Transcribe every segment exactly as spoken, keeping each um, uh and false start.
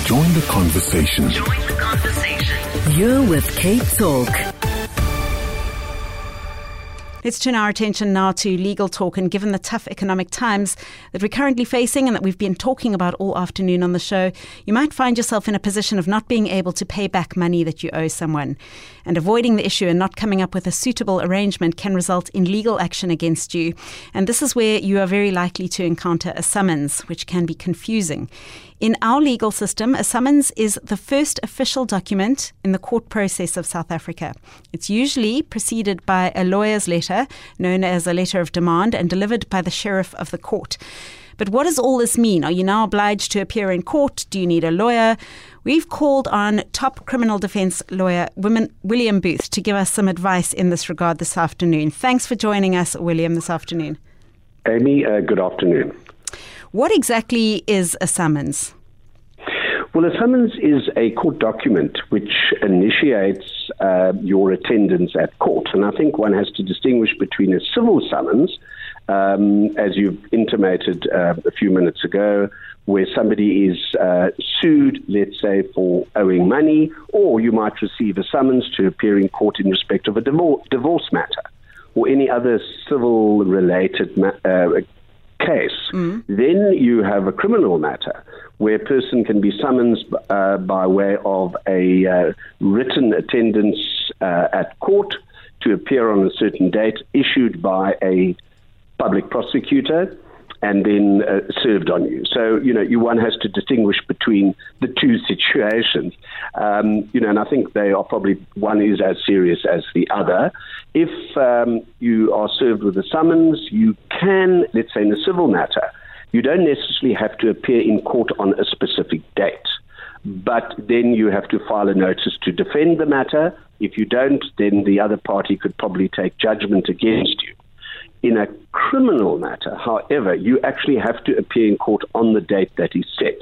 Join the conversation. Join the conversation. You're with Cape Talk. Let's turn our attention now to legal talk, and given the tough economic times that we're currently facing and that we've been talking about all afternoon on the show, you might find yourself in a position of not being able to pay back money that you owe someone. And avoiding the issue and not coming up with a suitable arrangement can result in legal action against you. And this is where you are very likely to encounter a summons, which can be confusing. In our legal system, a summons is the first official document in the court process of South Africa. It's usually preceded by a lawyer's letter, known as a letter of demand, and delivered by the sheriff of the court. But what does all this mean? Are you now obliged to appear in court? Do you need a lawyer? We've called on top criminal defense lawyer William Booth to give us some advice in this regard this afternoon. Thanks for joining us, William, this afternoon. Amy, uh, good afternoon. What exactly is a summons? Well, a summons is a court document which initiates uh, your attendance at court. And I think one has to distinguish between a civil summons, um, as you've intimated uh, a few minutes ago, where somebody is uh, sued, let's say, for owing money, or you might receive a summons to appear in court in respect of a divor- divorce matter or any other civil-related ma- uh, case. Mm. Then you have a criminal matter where a person can be summoned uh, by way of a uh, written attendance uh, at court to appear on a certain date, issued by a public prosecutor, and then uh, served on you. So, you know, you one has to distinguish between the two situations. Um, you know, and I think they are probably, one is as serious as the other. If um, you are served with a summons, you can, let's say in a civil matter, you don't necessarily have to appear in court on a specific date. But then you have to file a notice to defend the matter. If you don't, then the other party could probably take judgment against you. In a criminal matter, however, you actually have to appear in court on the date that is set.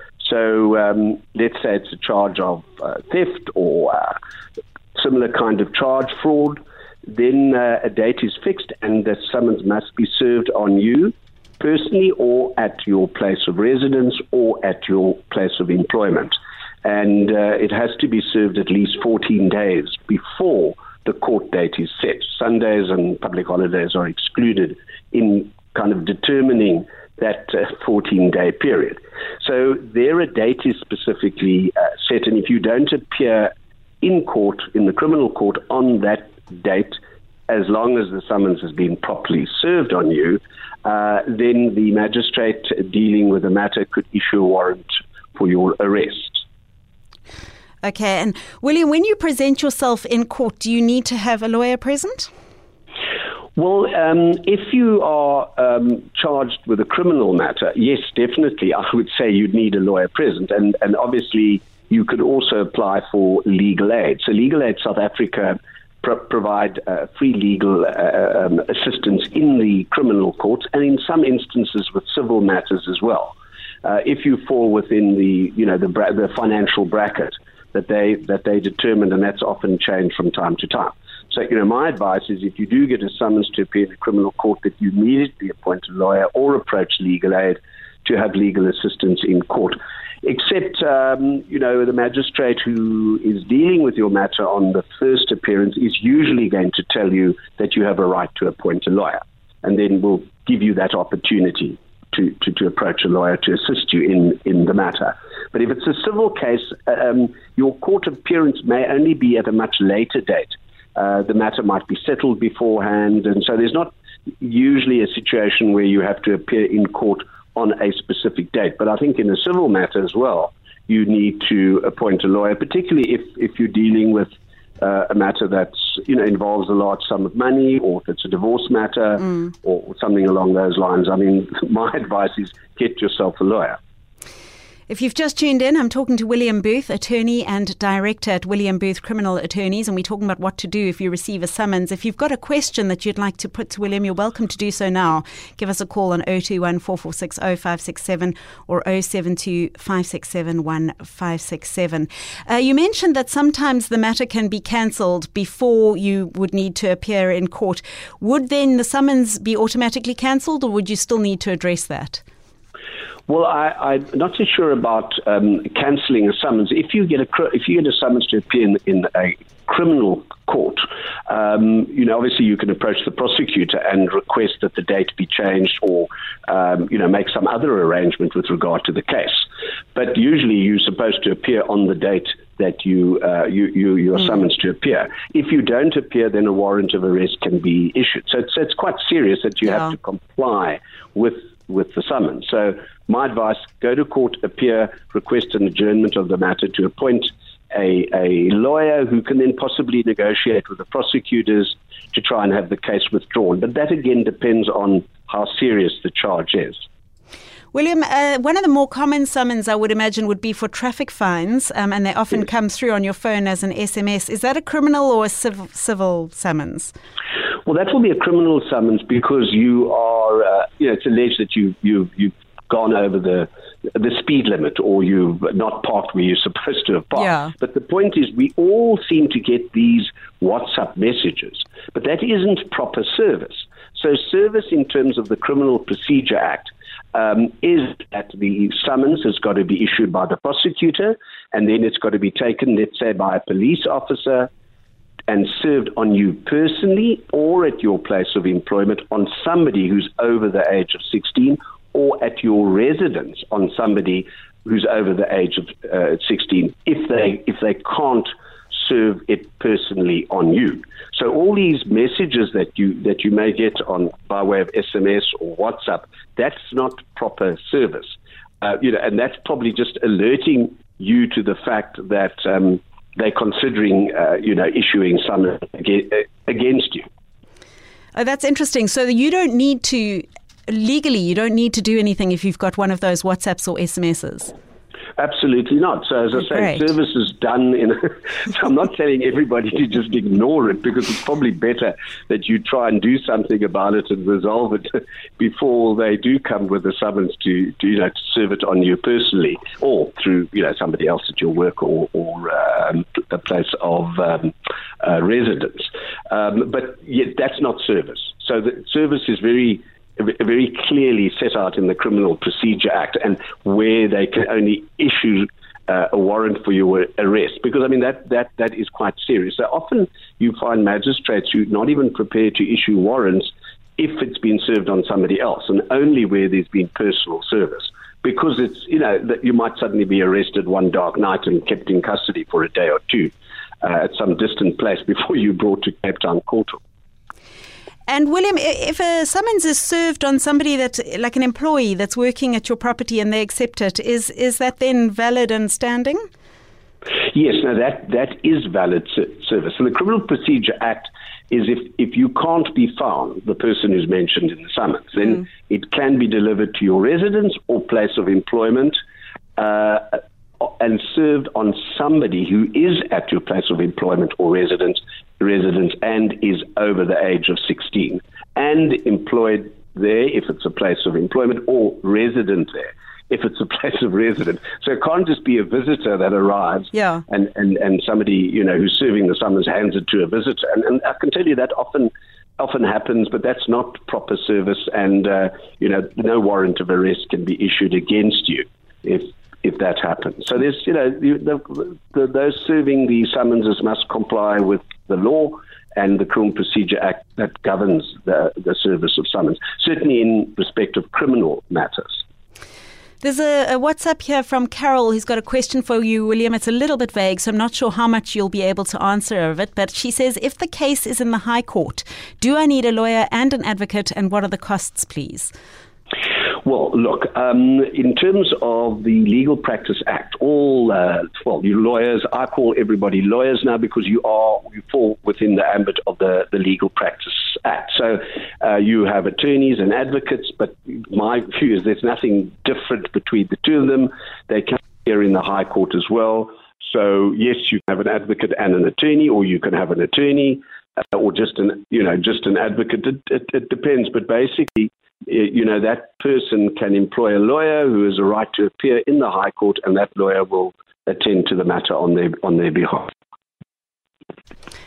So um, let's say it's a charge of uh, theft or uh, similar kind of charge, fraud, then uh, a date is fixed and the summons must be served on you personally or at your place of residence or at your place of employment. And uh, it has to be served at least fourteen days before the court date is set. Sundays and public holidays are excluded in kind of determining that uh, fourteen-day period. So there a date is specifically uh, set, and if you don't appear in court, in the criminal court, on that date, as long as the summons has been properly served on you, uh, then the magistrate dealing with the matter could issue a warrant for your arrest. Okay, and William, when you present yourself in court, do you need to have a lawyer present? Well, um, if you are um, charged with a criminal matter, yes, definitely, I would say you'd need a lawyer present. And, and obviously, you could also apply for legal aid. So Legal Aid South Africa pro- provide uh, free legal uh, um, assistance in the criminal courts and in some instances with civil matters as well. Uh, if you fall within the, you know, the, bra- the financial bracket that they that they determine, and that's often changed from time to time. So, you know, my advice is if you do get a summons to appear in a criminal court, that you immediately appoint a lawyer or approach legal aid to have legal assistance in court. Except, um, you know, the magistrate who is dealing with your matter on the first appearance is usually going to tell you that you have a right to appoint a lawyer, and then will give you that opportunity to, to, to approach a lawyer to assist you in, in the matter. But if it's a civil case, um, your court appearance may only be at a much later date. Uh, the matter might be settled beforehand, and so there's not usually a situation where you have to appear in court on a specific date. But I think in a civil matter as well, you need to appoint a lawyer, particularly if, if you're dealing with uh, a matter that's, you know, involves a large sum of money, or if it's a divorce matter mm. or something along those lines. I mean, my advice is get yourself a lawyer. If you've just tuned in, I'm talking to William Booth, attorney and director at William Booth Criminal Attorneys, and we're talking about what to do if you receive a summons. If you've got a question that you'd like to put to William, you're welcome to do so now. Give us a call on zero two one, four four six, zero five six seven or zero seven two, five six seven, one five six seven. Uh, you mentioned that sometimes the matter can be cancelled before you would need to appear in court. Would then the summons be automatically cancelled, or would you still need to address that? Well, I, I'm not so sure about um, cancelling a summons. If you get a if you get a summons to appear in, in a criminal court, um, you know, obviously you can approach the prosecutor and request that the date be changed, or um, you know, make some other arrangement with regard to the case. But usually you're supposed to appear on the date that you uh, you you you're mm. summoned to appear. If you don't appear, then a warrant of arrest can be issued. So it's it's quite serious that you yeah. have to comply with with the summons. So my advice: go to court, appear, request an adjournment of the matter to appoint a a lawyer who can then possibly negotiate with the prosecutors to try and have the case withdrawn. But that again depends on how serious the charge is. William, uh, one of the more common summons I would imagine would be for traffic fines, um, and they often yes. come through on your phone as an S M S. Is that a criminal or a civ- civil summons? Well, that will be a criminal summons because you are, uh, you know, it's alleged that you you you've gone over the the speed limit, or you've not parked where you're supposed to have parked. Yeah. But the point is, we all seem to get these WhatsApp messages, but that isn't proper service. So service in terms of the Criminal Procedure Act um, is that the summons has got to be issued by the prosecutor, and then it's got to be taken, let's say, by a police officer and served on you personally or at your place of employment on somebody who's over the age of sixteen, or at your residence on somebody who's over the age of uh, sixteen, if they if they can't serve it personally on you. So all these messages that you that you may get on by way of S M S or WhatsApp, that's not proper service. Uh, you know, and that's probably just alerting you to the fact that um, they're considering, uh, you know, issuing summons against you. Oh, that's interesting. So you don't need to, legally, you don't need to do anything if you've got one of those WhatsApps or S M Ses. Absolutely not. So as I say, Great. service is done in a, so I'm not telling everybody to just ignore it, because it's probably better that you try and do something about it and resolve it before they do come with a summons to, to you know, to serve it on you personally, or through, you know, somebody else at your work or, or um, a place of um, uh, residence. Um, but yet that's not service. So the service is very very clearly set out in the Criminal Procedure Act, and where they can only issue uh, a warrant for your arrest. Because, I mean, that, that, that is quite serious. So often you find magistrates who are not even prepared to issue warrants if it's been served on somebody else, and only where there's been personal service. Because it's, you know, that you might suddenly be arrested one dark night and kept in custody for a day or two uh, at some distant place before you're brought to Cape Town Court. And William, if a summons is served on somebody that, like an employee that's working at your property and they accept it, is is that then valid and standing? Yes, no, that that is valid service. So the Criminal Procedure Act is if, if you can't be found, the person who's mentioned in the summons, then mm. it can be delivered to your residence or place of employment uh, and served on somebody who is at your place of employment or residence, residence and is over the age of sixteen and employed there if it's a place of employment, or resident there if it's a place of residence. So it can't just be a visitor that arrives yeah. and, and, and somebody, you know, who's serving the summons hands it to a visitor. And, and I can tell you that often often happens, but that's not proper service, and, uh, you know, no warrant of arrest can be issued against you if if that happens. So there's, you know, the, the, the, those serving the summonses must comply with the law and the Criminal Procedure Act that governs the, the service of summons, certainly in respect of criminal matters. There's a, a WhatsApp here from Carol who's got a question for you, William. It's a little bit vague, so I'm not sure how much you'll be able to answer of it. But she says, if the case is in the High Court, do I need a lawyer and an advocate, and what are the costs, please? Well, look, um, in terms of the Legal Practice Act, all, uh, well, you lawyers, I call everybody lawyers now because you are, you fall within the ambit of the, the Legal Practice Act. So uh, you have attorneys and advocates, but my view is there's nothing different between the two of them. They can appear in the High Court as well. So, yes, you can have an advocate and an attorney, or you can have an attorney uh, or just an, you know, just an advocate. It, it, it depends, but basically, you know, that person can employ a lawyer who has a right to appear in the High Court, and that lawyer will attend to the matter on their on their behalf.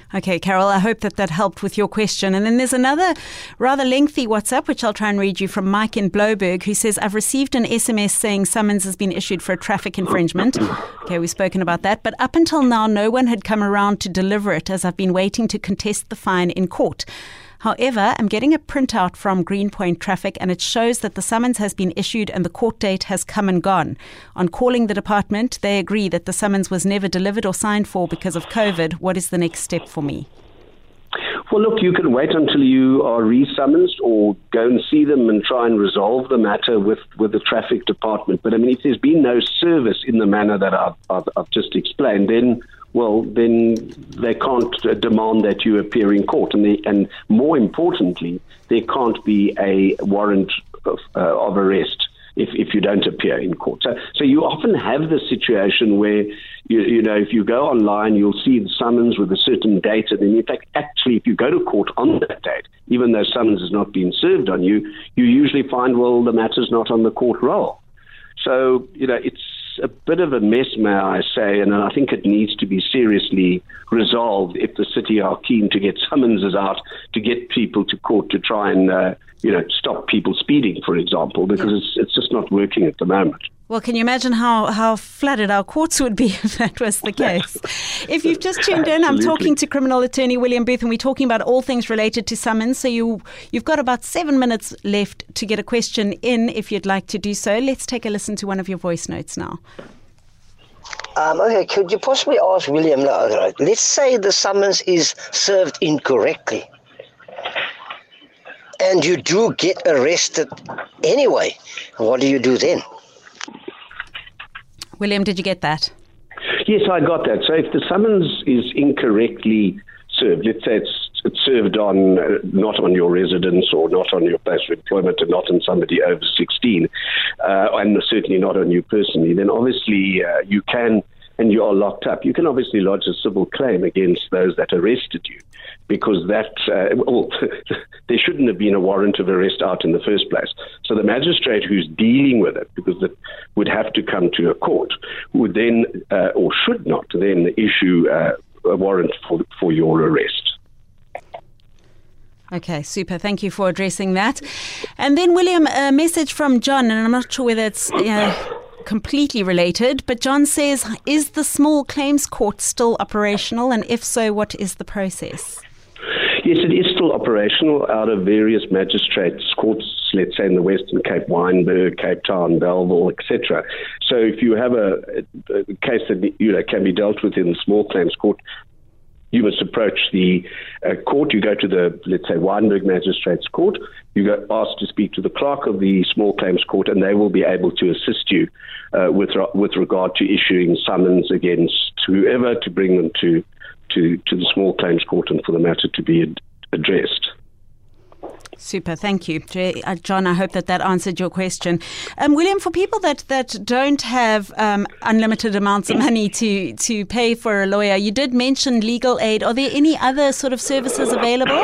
Okay, Carol, I hope that that helped with your question. And then there's another rather lengthy WhatsApp, which I'll try and read you, from Mike in Bloberg, who says, I've received an S M S saying summons has been issued for a traffic infringement. Okay, we've spoken about that. But up until now, no one had come around to deliver it, as I've been waiting to contest the fine in court. However, I'm getting a printout from Greenpoint Traffic and it shows that the summons has been issued and the court date has come and gone. On calling the department, they agree that the summons was never delivered or signed for because of COVID. What is the next step for me? Well, look, you can wait until you are re-summoned or go and see them and try and resolve the matter with, with the traffic department. But, I mean, if there's been no service in the manner that I've, I've, I've just explained, then... well, then they can't uh, demand that you appear in court. And, they, and more importantly, there can't be a warrant of, uh, of arrest if, if you don't appear in court. So, so you often have the situation where, you, you know, if you go online, you'll see the summons with a certain date. And then, in fact, actually, if you go to court on that date, even though summons has not been served on you, you usually find, well, the matter's not on the court roll. So, you know, it's a bit of a mess, may I say, and I think it needs to be seriously resolved if the city are keen to get summonses out to get people to court to try and, uh, you know, stop people speeding, for example, because it's, it's just not working at the moment. Well, can you imagine how, how flooded our courts would be if that was the case? If you've just tuned in, I'm talking to criminal attorney William Booth, and we're talking about all things related to summons. So you, you've got about seven minutes left to get a question in if you'd like to do so. Let's take a listen to one of your voice notes now. Um, okay, could you possibly ask William, let's say the summons is served incorrectly and you do get arrested anyway. What do you do then? William, did you get that? Yes, I got that. So if the summons is incorrectly served, let's say it's, it's served on uh, not on your residence or not on your place of employment and not on somebody over sixteen, uh, and certainly not on you personally, then obviously uh, you can, and you are locked up, you can obviously lodge a civil claim against those that arrested you, because that, uh, well, there shouldn't have been a warrant of arrest out in the first place. So the magistrate who's dealing with it, because it would have to come to a court, would then, uh, or should not then issue uh, a warrant for, for your arrest. Okay, super. Thank you for addressing that. And then, William, a message from John, and I'm not sure whether it's uh, completely related, but John says, is the small claims court still operational? And if so, what is the process? Yes, it is still operational out of various magistrates' courts, let's say in the Western Cape, Wynberg, Cape Town, Bellville, et cetera. So if you have a, a case that you know can be dealt with in the small claims court, you must approach the uh, court. You go to the, let's say, Wynberg Magistrates Court. You go ask to speak to the clerk of the small claims court, and they will be able to assist you uh, with with regard to issuing summons against whoever to bring them to to, to the small claims court and for the matter to be ad- addressed. Super, thank you. Uh, John, I hope that that answered your question. Um, William, for people that, that don't have um, unlimited amounts of money to, to pay for a lawyer, you did mention legal aid. Are there any other sort of services available?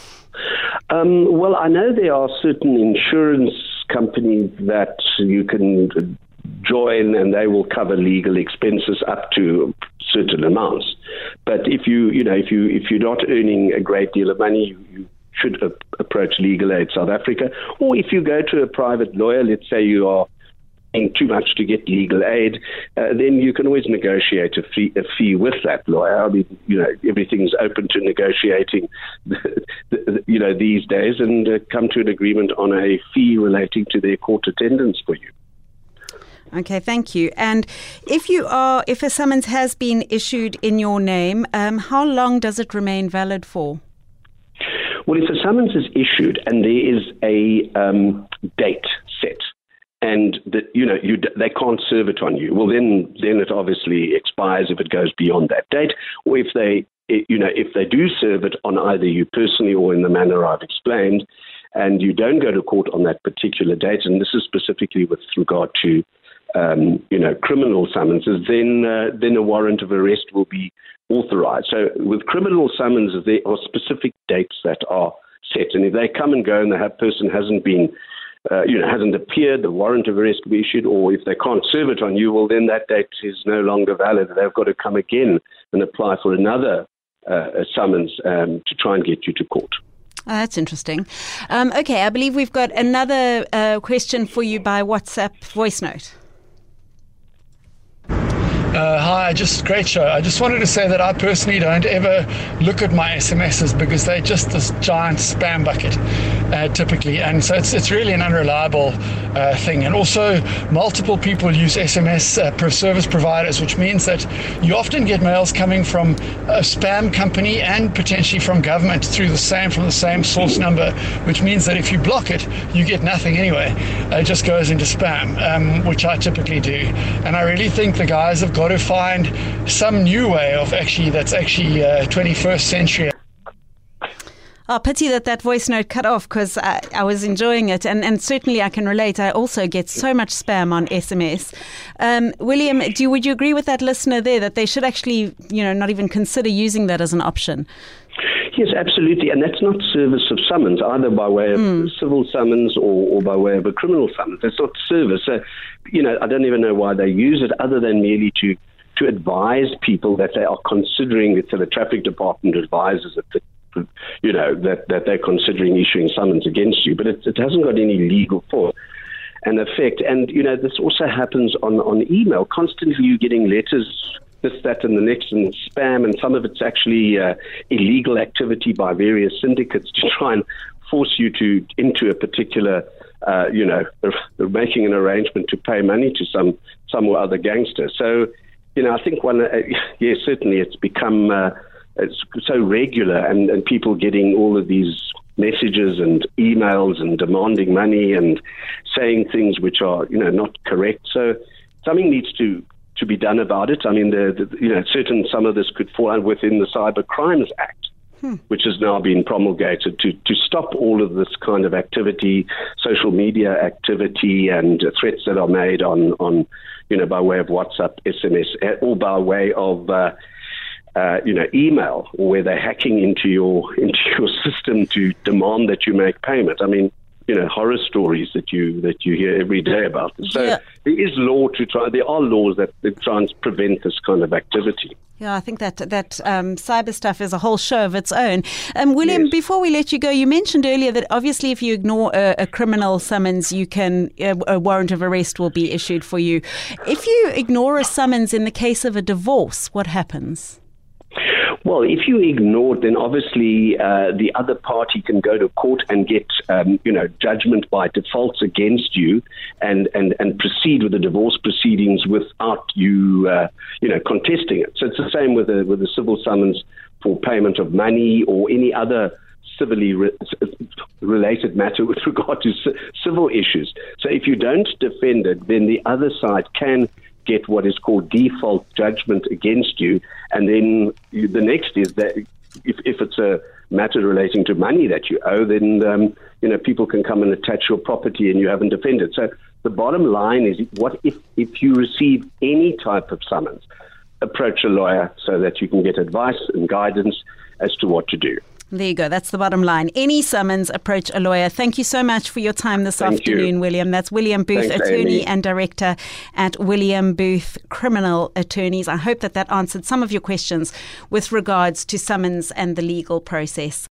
Um, well, I know there are certain insurance companies that you can join and they will cover legal expenses up to certain amounts. But if you, you know, if you if you're not earning a great deal of money, you, you should a- approach Legal Aid South Africa. Or if you go to a private lawyer, let's say you are paying too much to get legal aid, uh, then you can always negotiate a fee, a fee with that lawyer. I mean, you know, everything's open to negotiating, the, the, you know, these days, and uh, come to an agreement on a fee relating to their court attendance for you. Okay, thank you. And if you are, if a summons has been issued in your name, um, how long does it remain valid for? Well, if a summons is issued and there is a um, date set, and that you know you they can't serve it on you, well then then it obviously expires if it goes beyond that date. Or if they you know if they do serve it on either you personally or in the manner I've explained, and you don't go to court on that particular date, and this is specifically with regard to um, you know criminal summonses, then uh, then a warrant of arrest will be authorized. So with criminal summonses, there are specific dates that are set, and if they come and go and the person hasn't been, uh, you know, hasn't appeared, the warrant of arrest will be issued, or if they can't serve it on you, well, then that date is no longer valid. They've got to come again and apply for another uh, a summons um, to try and get you to court. Oh, that's interesting. Um, okay, I believe we've got another uh, question for you by WhatsApp voice note. Uh, hi, just great show. I just wanted to say that I personally don't ever look at my S M Ses because they're just this giant spam bucket, uh, typically. And so it's it's really an unreliable uh, thing. And also, multiple people use S M S uh, pro service providers, which means that you often get mails coming from a spam company and potentially from government through the same from the same source number, which means that if you block it, you get nothing anyway. Uh, it just goes into spam, um, which I typically do. And I really think the guys have got to find some new way of actually that's actually uh, twenty-first century. Oh, pity that that voice note cut off because I, I was enjoying it. And, and certainly I can relate. I also get so much spam on S M S. Um, William, do you, would you agree with that listener there that they should actually, you know, not even consider using that as an option? Yes, absolutely. And that's not service of summons, either by way of mm. civil summons or, or by way of a criminal summons. That's not service. So, you know, I don't even know why they use it other than merely to, to advise people that they are considering it. So the traffic department advises that, the, you know, that, that they're considering issuing summons against you. But it, it hasn't got any legal force and effect. And, you know, this also happens on, on email. Constantly you're getting letters, this, that, and the next, and spam, and some of it's actually uh, illegal activity by various syndicates to try and force you to into a particular, uh, you know, making an arrangement to pay money to some some or other gangster. So, you know, I think one, uh, yes, certainly it's become uh, it's so regular, and, and people getting all of these messages and emails and demanding money and saying things which are, you know, not correct. So something needs to. to be done about it. I mean, the, the, you know, certain some of this could fall within the Cyber Crimes Act, hmm. which has now been promulgated to, to stop all of this kind of activity, social media activity, and uh, threats that are made on, on, you know, by way of WhatsApp, S M S, or by way of, uh, uh, you know, email, or where they're hacking into your into your system to demand that you make payment. I mean, you know, horror stories that you that you hear every day about this. So yeah. there is law to try. There are laws that, that try and prevent this kind of activity. Yeah, I think that that um, cyber stuff is a whole show of its own. Um, William, yes. Before we let you go, you mentioned earlier that obviously if you ignore a, a criminal summons, you can a, a warrant of arrest will be issued for you. If you ignore a summons in the case of a divorce, what happens? Well, if you ignore it, then obviously uh, the other party can go to court and get, um, you know, judgment by default against you, and, and, and proceed with the divorce proceedings without you, uh, you know, contesting it. So it's the same with a with a civil summons for payment of money or any other civilly re- related matter with regard to c- civil issues. So if you don't defend it, then the other side can get what is called default judgment against you, and then you, the next is that if, if it's a matter relating to money that you owe, then um, you know, people can come and attach your property and you haven't defended. So the bottom line is, what if if you receive any type of summons, approach a lawyer so that you can get advice and guidance as to what to do. There you go. That's the bottom line. Any summons, approach a lawyer. Thank you so much for your time this Thank afternoon, you. William. That's William Booth, Thanks, attorney Amy. and director at William Booth Criminal Attorneys. I hope that that answered some of your questions with regards to summons and the legal process.